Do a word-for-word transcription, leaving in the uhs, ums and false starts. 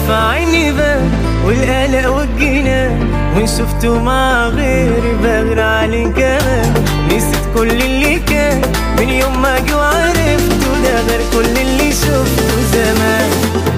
في عيني بان والقلق والجنان، وان شفته مع غيري بغير عليه كمان. نسيت كل اللي كان من يوم ما جه وعرفته، ده غير كل اللي شفته زمان.